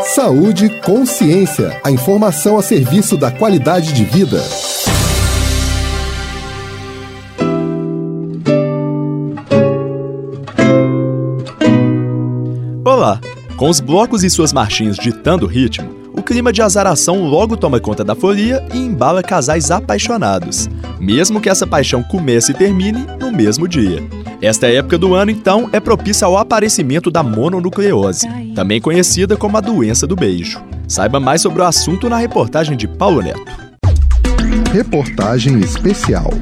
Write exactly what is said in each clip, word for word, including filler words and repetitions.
Saúde Consciência. A informação a serviço da qualidade de vida. Olá! Com os blocos e suas marchinhas ditando o ritmo, o clima de azaração logo toma conta da folia e embala casais apaixonados, mesmo que essa paixão comece e termine no mesmo dia. Esta época do ano, então, é propícia ao aparecimento da mononucleose, também conhecida como a doença do beijo. Saiba mais sobre o assunto na reportagem de Paulo Neto. Reportagem especial.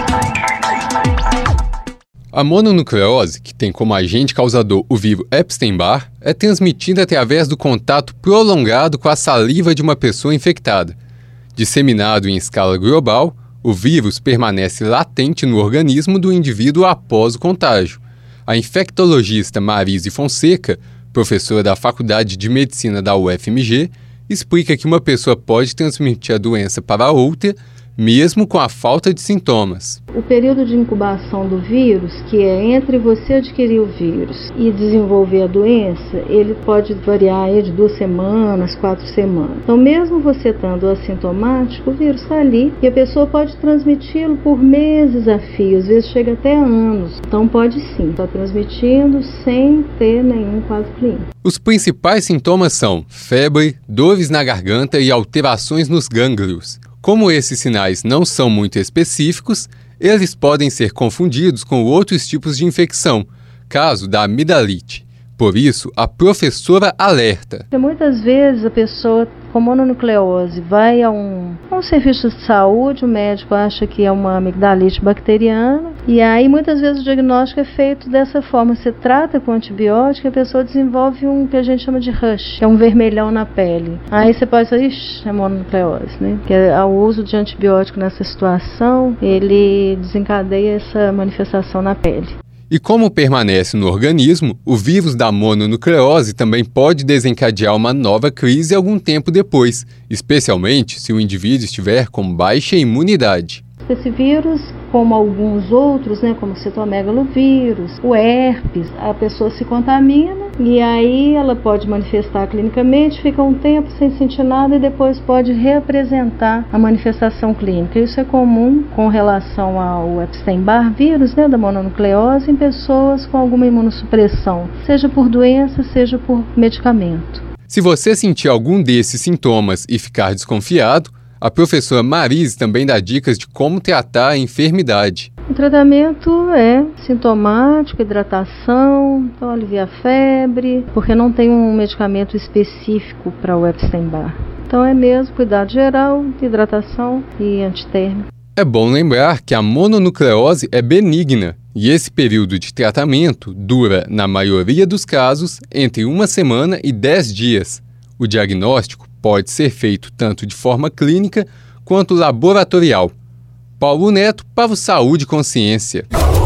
A mononucleose, que tem como agente causador o vírus Epstein-Barr, é transmitida através do contato prolongado com a saliva de uma pessoa infectada. Disseminado em escala global, o vírus permanece latente no organismo do indivíduo após o contágio. A infectologista Marise Fonseca, professora da Faculdade de Medicina da U F M G, explica que uma pessoa pode transmitir a doença para outra, mesmo com a falta de sintomas. O período de incubação do vírus, que é entre você adquirir o vírus e desenvolver a doença, ele pode variar aí de duas semanas, quatro semanas. Então, mesmo você estando assintomático, o vírus está ali e a pessoa pode transmiti-lo por meses a fio, às vezes chega até anos. Então, pode sim, estar transmitindo sem ter nenhum quadro clínico. Os principais sintomas são febre, dores na garganta e alterações nos gânglios. Como esses sinais não são muito específicos, eles podem ser confundidos com outros tipos de infecção, caso da amidalite. Por isso, a professora alerta. Muitas vezes a pessoa com mononucleose vai a um, a um serviço de saúde, o médico acha que é uma amigdalite bacteriana, e aí muitas vezes o diagnóstico é feito dessa forma. Você trata com antibiótico e a pessoa desenvolve um que a gente chama de rush, que é um vermelhão na pele. Aí você pode falar, ixi, é mononucleose, né? Porque o uso de antibiótico nessa situação, ele desencadeia essa manifestação na pele. E como permanece no organismo, o vírus da mononucleose também pode desencadear uma nova crise algum tempo depois, especialmente se o indivíduo estiver com baixa imunidade. Esse vírus, como alguns outros, né, como o citomegalovírus, o herpes, a pessoa se contamina e aí ela pode manifestar clinicamente, fica um tempo sem sentir nada e depois pode reapresentar a manifestação clínica. Isso é comum com relação ao Epstein-Barr vírus, né, da mononucleose, em pessoas com alguma imunossupressão, seja por doença, seja por medicamento. Se você sentir algum desses sintomas e ficar desconfiado, a professora Marise também dá dicas de como tratar a enfermidade. O tratamento é sintomático, hidratação, então aliviar a febre, porque não tem um medicamento específico para o Epstein-Barr. Então é mesmo cuidado geral, hidratação e antitérmico. É bom lembrar que a mononucleose é benigna e esse período de tratamento dura, na maioria dos casos, entre uma semana e dez dias. O diagnóstico pode ser feito tanto de forma clínica quanto laboratorial. Paulo Neto para o Saúde e Consciência.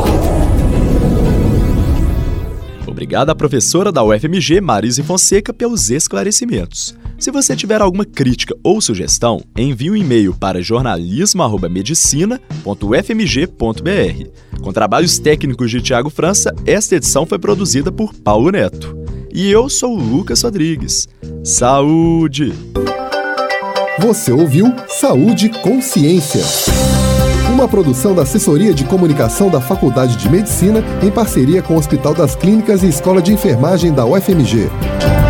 Obrigado à professora da U F M G, Marise Fonseca, pelos esclarecimentos. Se você tiver alguma crítica ou sugestão, envie um e-mail para jornalismo arroba medicina ponto u f m g ponto b r. Com trabalhos técnicos de Tiago França, esta edição foi produzida por Paulo Neto. E eu sou o Lucas Rodrigues. Saúde! Você ouviu Saúde Consciência. Uma produção da Assessoria de Comunicação da Faculdade de Medicina em parceria com o Hospital das Clínicas e Escola de Enfermagem da U F M G.